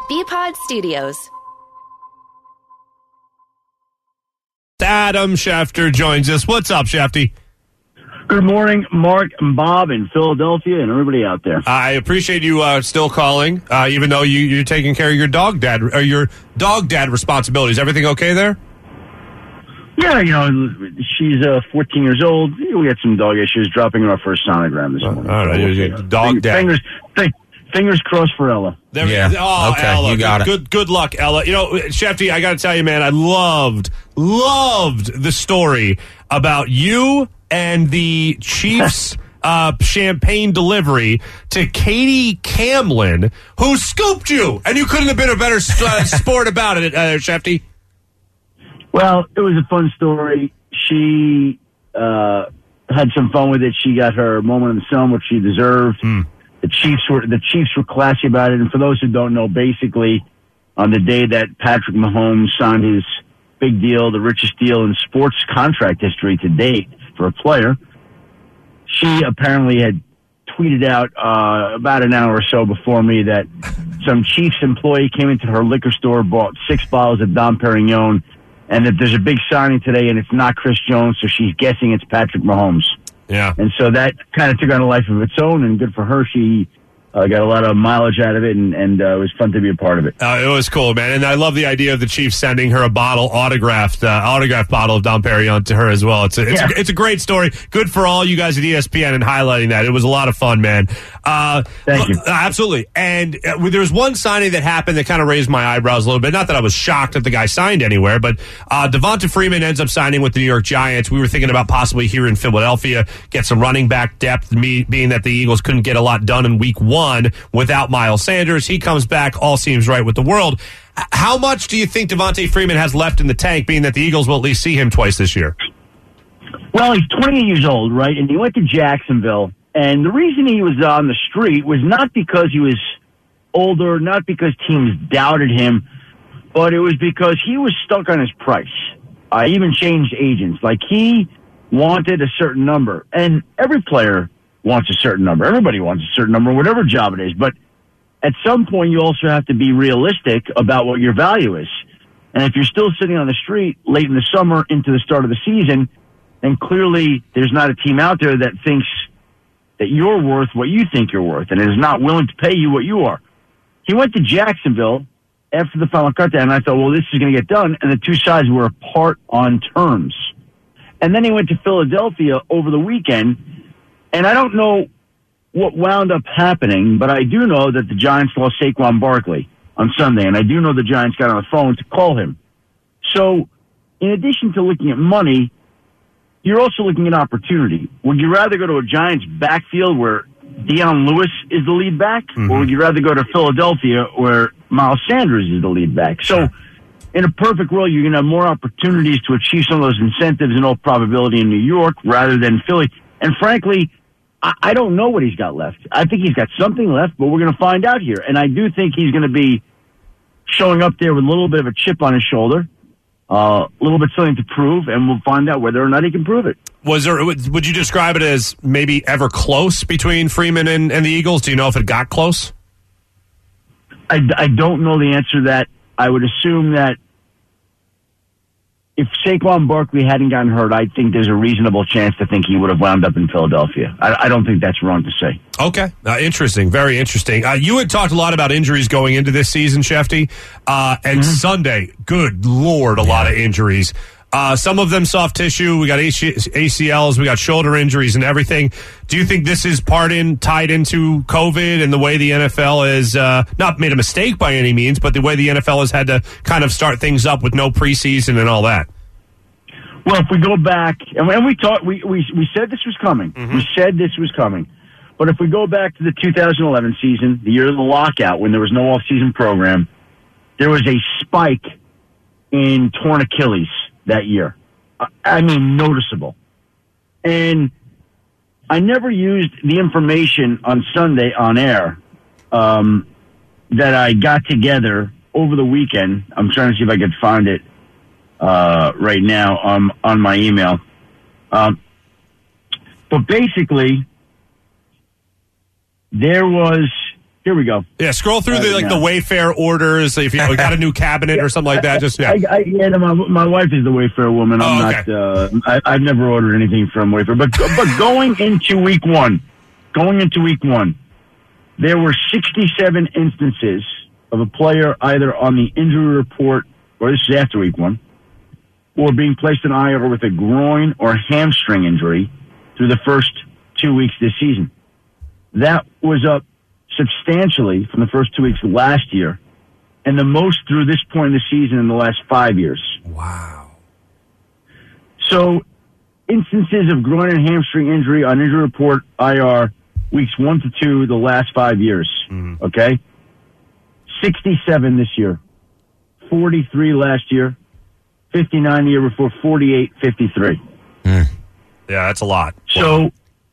BPod Studios. Adam Schefter joins us. What's up, Shefty? Good morning, Mark and Bob in Philadelphia and everybody out there. I appreciate you still calling, even though you're taking care of your dog dad responsibilities. Everything okay there? Yeah, she's 14 years old. We had some dog issues dropping her off for a sonogram this morning. All right, dog dad. Fingers crossed for Ella. Oh, okay, Ella. You got it. Good luck, Ella. Shefty, I got to tell you, man, I loved the story about you and the Chiefs champagne delivery to Katie Camlin, who scooped you, and you couldn't have been a better sport about it, Shefty. Well, it was a fun story. She had some fun with it. She got her moment in the sun, which she deserved. The Chiefs were classy about it. And for those who don't know, basically, on the day that Patrick Mahomes signed his big deal, the richest deal in sports contract history to date for a player, she apparently had tweeted out about an hour or so before me that some Chiefs employee came into her liquor store, bought 6 bottles of Dom Perignon, and that there's a big signing today, and it's not Chris Jones, so she's guessing it's Patrick Mahomes. Yeah. And so that kind of took on a life of its own, and good for her. She got a lot of mileage out of it, and it was fun to be a part of it. It was cool, man. And I love the idea of the Chiefs sending her a autographed bottle of Dom Perignon to her as well. It's a great story. Good for all you guys at ESPN and highlighting that. It was a lot of fun, man. Thank you. Absolutely. And there was one signing that happened that kind of raised my eyebrows a little bit. Not that I was shocked that the guy signed anywhere, but Devonta Freeman ends up signing with the New York Giants. We were thinking about possibly here in Philadelphia, get some running back depth, being that the Eagles couldn't get a lot done in week 1 without Miles Sanders. He comes back, all seems right with the world. How much do you think Devonta Freeman has left in the tank, being that the Eagles will at least see him twice this year? Well, he's 28 years old, right? And he went to Jacksonville. And the reason he was on the street was not because he was older, not because teams doubted him, but it was because he was stuck on his price. Even changed agents. Like, he wanted a certain number. And every player wants a certain number. Everybody wants a certain number, whatever job it is. But at some point, you also have to be realistic about what your value is. And if you're still sitting on the street late in the summer into the start of the season, then clearly there's not a team out there that thinks that you're worth what you think you're worth and is not willing to pay you what you are. He went to Jacksonville after the final cut down, and I thought, well, this is going to get done. And the two sides were apart on terms. And then he went to Philadelphia over the weekend. And I don't know what wound up happening, but I do know that the Giants lost Saquon Barkley on Sunday, and I do know the Giants got on the phone to call him. So, in addition to looking at money, you're also looking at opportunity. Would you rather go to a Giants backfield where Deion Lewis is the lead back, or would you rather go to Philadelphia where Miles Sanders is the lead back? So, in a perfect world, you're going to have more opportunities to achieve some of those incentives in all probability in New York rather than Philly. And frankly, I don't know what he's got left. I think he's got something left, but we're going to find out here. And I do think he's going to be showing up there with a little bit of a chip on his shoulder, a little bit something to prove, and we'll find out whether or not he can prove it. Would you describe it as maybe ever close between Freeman and the Eagles? Do you know if it got close? I don't know the answer to that. I would assume that if Saquon Barkley hadn't gotten hurt, I think there's a reasonable chance to think he would have wound up in Philadelphia. I don't think that's wrong to say. Okay. Interesting. Very interesting. You had talked a lot about injuries going into this season, Shefty. And Sunday, good Lord, a lot of injuries. Some of them soft tissue. We got ACLs. We got shoulder injuries and everything. Do you think this is tied into COVID and the way the NFL has not made a mistake by any means, but the way the NFL has had to kind of start things up with no preseason and all that? Well, if we go back, and we talked, we said this was coming. We said this was coming. But if we go back to the 2011 season, the year of the lockout, when there was no off-season program, there was a spike in torn Achilles that year. I mean, noticeable. And I never used the information on Sunday on air that I got together over the weekend. I'm trying to see if I could find it right now on my email. But basically, there was Here we go. Yeah, scroll through the Wayfair orders. If you got a new cabinet or something like that, just my wife is the Wayfair woman. I'm not. I've never ordered anything from Wayfair. But going into week one, there were 67 instances of a player either on the injury report, or this is after week one, or being placed in IR with a groin or hamstring injury through the first 2 weeks this season. That was up substantially from the first 2 weeks last year, and the most through this point in the season in the last 5 years. Wow. So, instances of groin and hamstring injury on injury report IR weeks 1 to 2 the last 5 years. Mm-hmm. Okay? 67 this year, 43 last year, 59 the year before, 48, 53. Yeah, that's a lot. So,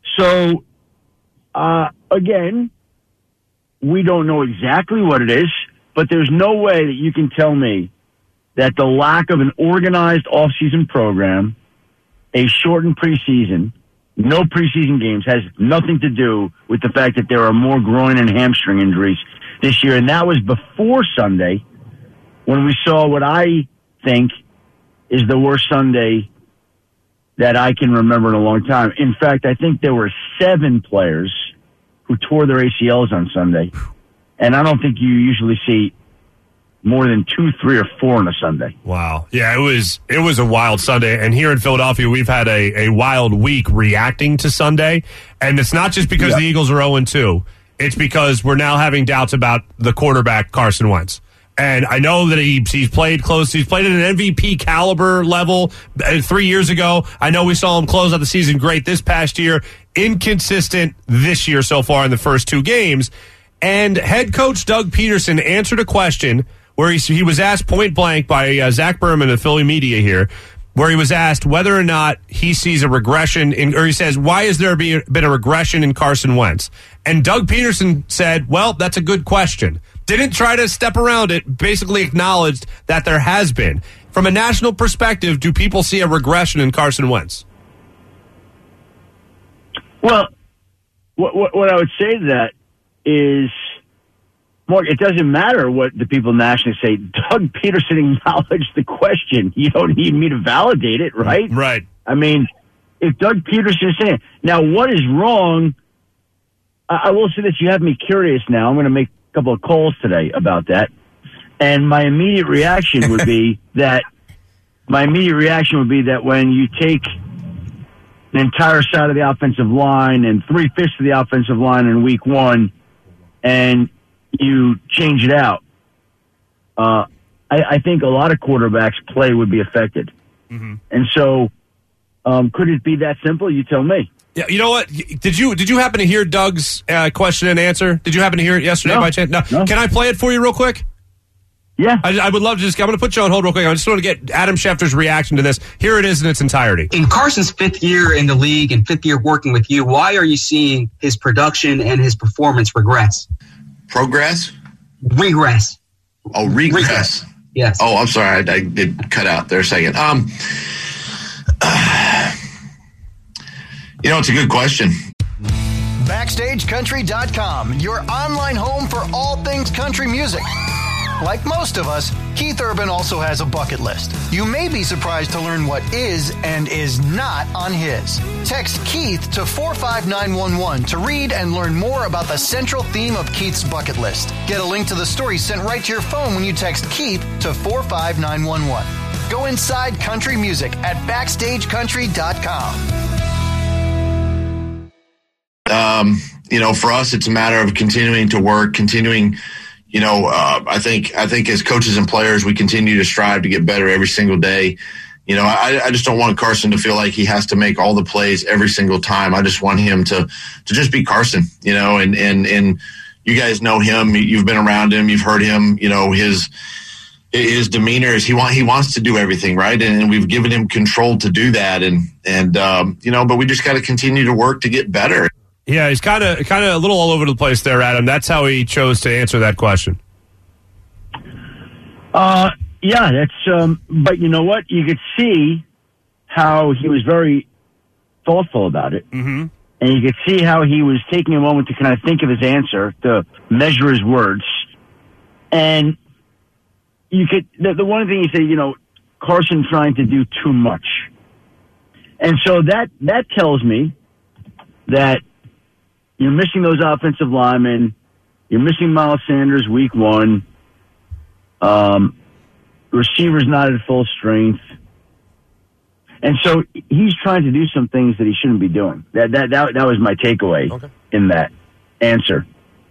again, we don't know exactly what it is, but there's no way that you can tell me that the lack of an organized offseason program, a shortened preseason, no preseason games, has nothing to do with the fact that there are more groin and hamstring injuries this year. And that was before Sunday, when we saw what I think is the worst Sunday that I can remember in a long time. In fact, I think there were 7 players who tore their ACLs on Sunday. And I don't think you usually see more than 2, 3, or 4 on a Sunday. Wow. Yeah, it was a wild Sunday. And here in Philadelphia, we've had a wild week reacting to Sunday. And it's not just because the Eagles are 0-2. It's because we're now having doubts about the quarterback, Carson Wentz. And I know that he's played close. He's played at an MVP caliber level 3 years ago. I know we saw him close out the season great this past year. Inconsistent this year so far in the first 2 games. And head coach Doug Peterson answered a question where he was asked point blank by Zach Berman of Philly media here, where he was asked whether or not he sees a regression or he says, why has there been a regression in Carson Wentz? And Doug Peterson said, well, that's a good question. Didn't try to step around it, basically acknowledged that there has been. From a national perspective, do people see a regression in Carson Wentz? Well, what I would say to that is, Mark, it doesn't matter what the people nationally say. Doug Peterson acknowledged the question. You don't need me to validate it, right? Right. I mean, if Doug Peterson is saying it. Now, what is wrong? I will say this. You have me curious now. I'm going to make a couple of calls today about that. And my immediate reaction would be that when you take the entire side of the offensive line and 3/5 of the offensive line in week one and you change it out, I think a lot of quarterbacks' play would be affected. Mm-hmm. And so could it be that simple? You tell me. Yeah, you know what? Did you happen to hear Doug's question and answer? Did you happen to hear it yesterday by chance? No. Can I play it for you real quick? Yeah. I would love to I'm going to put you on hold real quick. I just want to get Adam Schefter's reaction to this. Here it is in its entirety. In Carson's 5th year in the league and 5th year working with you, why are you seeing his production and his performance regress? Progress? Regress. Oh, regress. Yes. Oh, I'm sorry. I did cut out there a second. It's a good question. BackstageCountry.com, your online home for all things country music. Like most of us, Keith Urban also has a bucket list. You may be surprised to learn what is and is not on his. Text Keith to 45911 to read and learn more about the central theme of Keith's bucket list. Get a link to the story sent right to your phone when you text Keith to 45911. Go inside country music at BackstageCountry.com. For us, it's a matter of continuing to work, I think as coaches and players, we continue to strive to get better every single day. I just don't want Carson to feel like he has to make all the plays every single time. I just want him to just be Carson, and you guys know him. You've been around him. You've heard him, his demeanor is he wants to do everything right. And we've given him control to do that. But we just got to continue to work to get better. Yeah, he's kind of a little all over the place there, Adam. That's how he chose to answer that question. Yeah, that's. But you know what? You could see how he was very thoughtful about it. Mm-hmm. and you could see how he was taking a moment to kind of think of his answer, to measure his words. And you could, the one thing he said, Carson trying to do too much. And so that tells me that you're missing those offensive linemen. You're missing Miles Sanders week 1. Receiver's not at full strength. And so he's trying to do some things that he shouldn't be doing. That was my takeaway in that answer.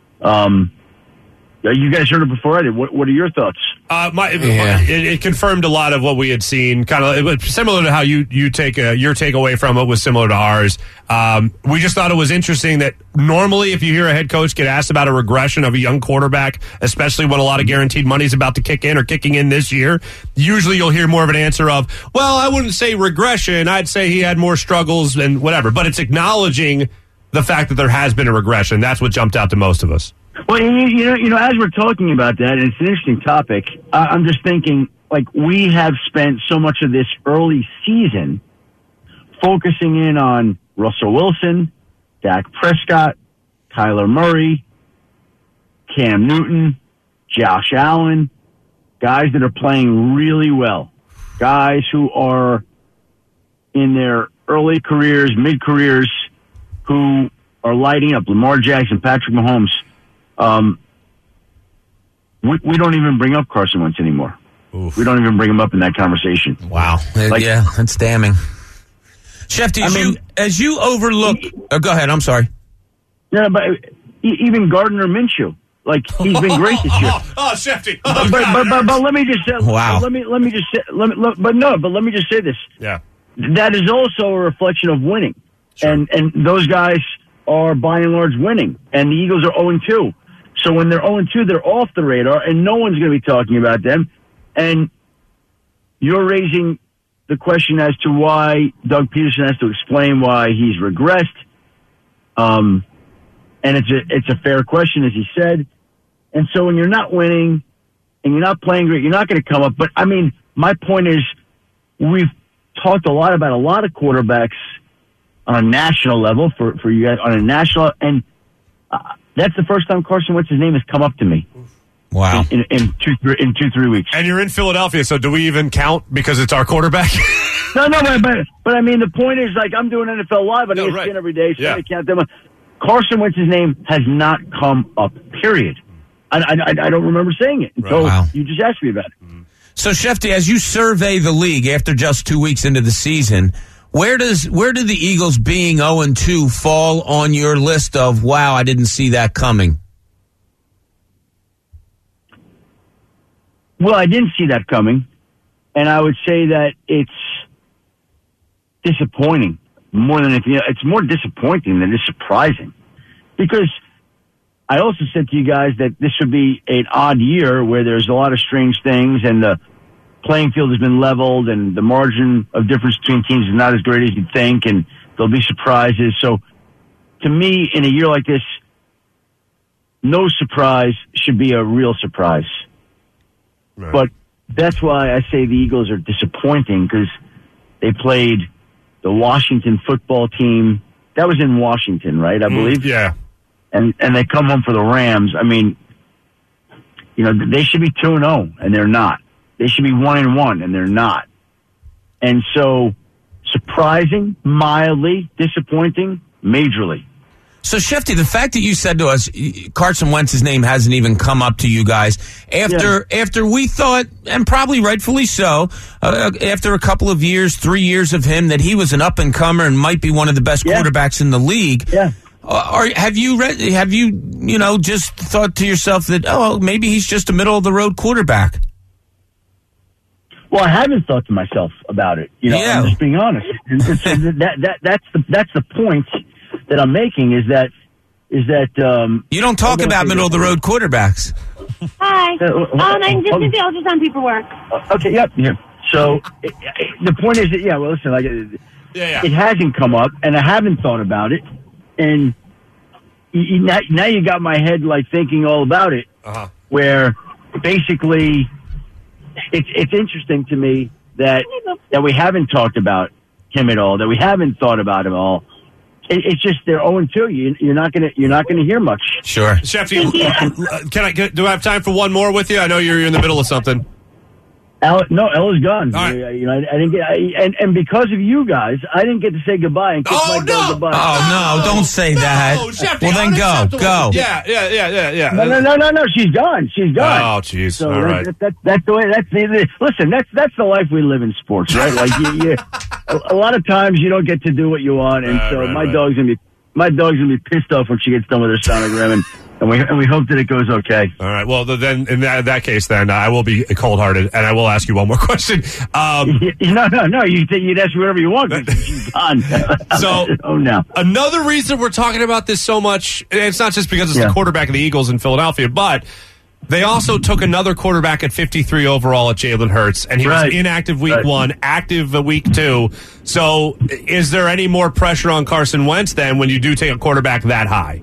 You guys heard it before I did. What are your thoughts? It confirmed a lot of what we had seen. Kind of, it was similar to how you take your takeaway from it was similar to ours. We just thought it was interesting that normally, if you hear a head coach get asked about a regression of a young quarterback, especially when a lot of guaranteed money is about to kick in or kicking in this year, usually you'll hear more of an answer of, "Well, I wouldn't say regression. I'd say he had more struggles and whatever." But it's acknowledging the fact that there has been a regression. That's what jumped out to most of us. Well, as we're talking about that, and it's an interesting topic, I'm just thinking, we have spent so much of this early season focusing in on Russell Wilson, Dak Prescott, Kyler Murray, Cam Newton, Josh Allen, guys that are playing really well, guys who are in their early careers, mid-careers, who are lighting up, Lamar Jackson, Patrick Mahomes. We don't even bring up Carson Wentz anymore. Oof. We don't even bring him up in that conversation. Wow. Yeah, that's damning. Shefty, as you overlook... go ahead, I'm sorry. Yeah, but even Gardner Minshew, he's been great this year. Shefty. But let me just say... Wow. Let me just say this. Yeah. That is also a reflection of winning. Sure. And those guys are by and large winning. And the Eagles are 0-2. So when they're 0-2, they're off the radar, and no one's going to be talking about them. And you're raising the question as to why Doug Peterson has to explain why he's regressed. And it's a fair question, as he said. And so when you're not winning and you're not playing great, you're not going to come up. But, my point is we've talked a lot about a lot of quarterbacks on a national level for you guys on a national, and that's the first time Carson Wentz's name has come up to me. Wow! In 2-3 weeks. And you're in Philadelphia, so do we even count because it's our quarterback? No, but the point is, I'm doing NFL Live on ESPN every day, so I count them. Carson Wentz's name has not come up. Period. I don't remember saying it until you just asked me about it. So, Shefty, as you survey the league after just 2 weeks into the season, where do the Eagles being 0-2 fall on your list of, wow, I didn't see that coming? Well, I didn't see that coming, and I would say that it's disappointing more than anything. It's more disappointing than it's surprising, because I also said to you guys that this would be an odd year where there's a lot of strange things, and the playing field has been leveled, and the margin of difference between teams is not as great as you'd think, and there'll be surprises. So, to me, in a year like this, no surprise should be a real surprise. Right. But that's why I say the Eagles are disappointing, because they played the Washington football team. That was in Washington, right? I believe. Yeah. And they come home for the Rams. They should be 2-0, and they're not. They should be 1-1, and they're not. And so, surprising, mildly, disappointing, majorly. So, Shefty, the fact that you said to us Carson Wentz's name hasn't even come up to you guys after we thought, and probably rightfully so, after a couple of years, 3 years of him, that he was an up-and-comer and might be one of the best quarterbacks in the league. Yeah. Have you just thought to yourself that, maybe he's just a middle-of-the-road quarterback? Well, I haven't thought to myself about it. I'm just being honest. And so that's the point that I'm making is that you don't talk about middle of the road quarterbacks. Hi. I'm just busy. I'll just on paperwork. Okay. Yep. Yeah. So the point is that listen, it hasn't come up, and I haven't thought about it, and now you got my head thinking all about it, where basically it's interesting to me that we haven't talked about him at all, that we haven't thought about him all. it's just they're 0-2. You're not gonna hear much. Sure. Shefty, do I have time for one more with you? I know you're in the middle of something. Ella's gone. All right. I didn't get, and because of you guys, I didn't get to say goodbye and kiss my dog goodbye. Oh, no, don't say that. Shefty, well, then go. Yeah. No, she's gone. Oh, jeez. So all right. That's the way. Listen, that's the life we live in sports, right? Like a lot of times you don't get to do what you want, and my dog's gonna be pissed off when she gets done with her sonogram, and we hope that it goes okay. All right. Well, then in that case, then I will be cold-hearted, and I will ask you one more question. No. You'd ask me whatever you want. She's gone. So, no. Another reason we're talking about this so much, and it's not just because it's the quarterback of the Eagles in Philadelphia, but they also took another quarterback at 53 overall at Jalen Hurts, and he was inactive week 1, active week 2. So, is there any more pressure on Carson Wentz then when you do take a quarterback that high?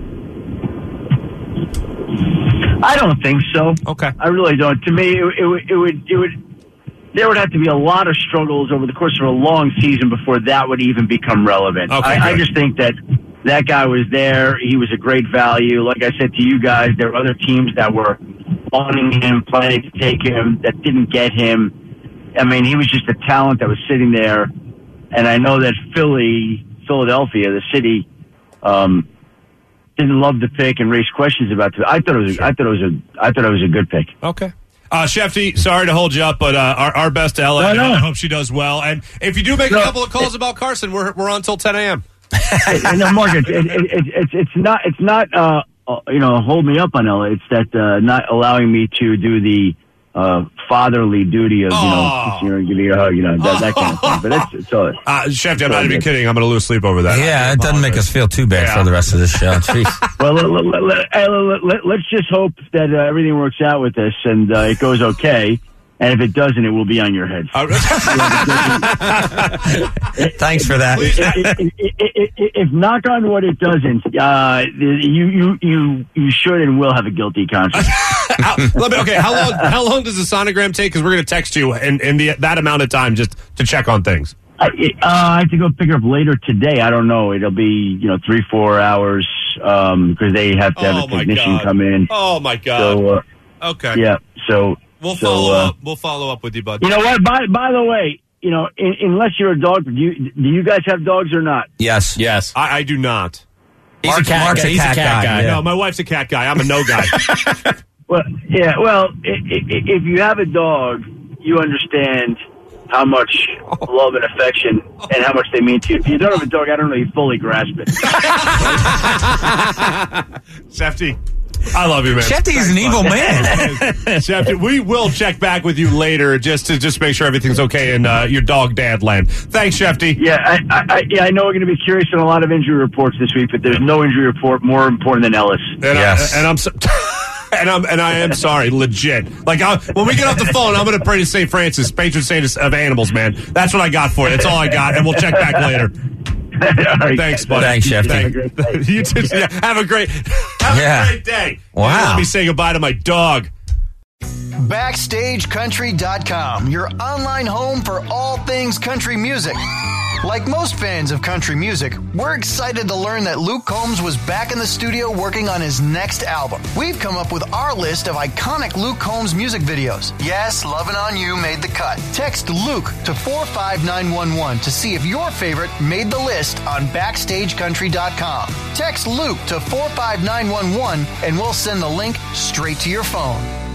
I don't think so. Okay. I really don't. To me, there would have to be a lot of struggles over the course of a long season before that would even become relevant. Okay, I just think that guy was there. He was a great value. Like I said to you guys, there were other teams that were wanting him, planning to take him, that didn't get him. I mean, he was just a talent that was sitting there. And I know that Philadelphia, the city, didn't love the pick and raise questions about it. I thought it was a good pick. Okay. Shefty, sorry to hold you up, but our best to Ella. No. I hope she does well. And if you do make a couple of calls about Carson, we're on till 10 a.m. No, Mark, it's not hold me up on Ella. It's that not allowing me to do the fatherly duty of giving you a hug, that kind of thing. But it's all. Shefty, I'm not even kidding. I'm going to lose sleep over that. Yeah, it doesn't make us feel too bad for the rest of this show. Jeez. Well, let's just hope that everything works out with this and it goes okay. And if it doesn't, it will be on your head. Thanks for that. If knock on wood, it doesn't. You should and will have a guilty conscience. How long does the sonogram take? Because we're going to text you in that amount of time just to check on things. I have to go pick her up later today. I don't know. It'll be 3-4 hours because they have to have a technician come in. Oh my God. So, okay. Yeah. So. We'll follow up. We'll follow up with you, bud. You know what? By the way, unless you're a dog, do you guys have dogs or not? Yes. I do not. He's a cat guy. No, my wife's a cat guy. I'm a no guy. Well, yeah. Well, if you have a dog, you understand how much love and affection and how much they mean to you. If you don't have a dog, I don't know. You fully grasp it. Shefty. I love you, man. Shefty is an evil man. Shefty, we will check back with you later just to make sure everything's okay in your dog dad land. Thanks, Shefty. Yeah, I know we're going to be curious on a lot of injury reports this week, but there's no injury report more important than Ellis. Yes. And I am sorry, legit. Like when we get off the phone, I'm going to pray to St. Francis, patron saint of animals, man. That's what I got for you. That's all I got, and we'll check back later. Right. Thanks, buddy. Thanks, Shefty. You too. Yeah, have a great day. Wow. Let me say goodbye to my dog. BackstageCountry.com, your online home for all things country music. Like most fans of country music, we're excited to learn that Luke Combs was back in the studio working on his next album. We've come up with our list of iconic Luke Combs music videos. Yes, Lovin' On You made the cut. Text Luke to 45911 to see if your favorite made the list on BackstageCountry.com. Text Luke to 45911 and we'll send the link straight to your phone.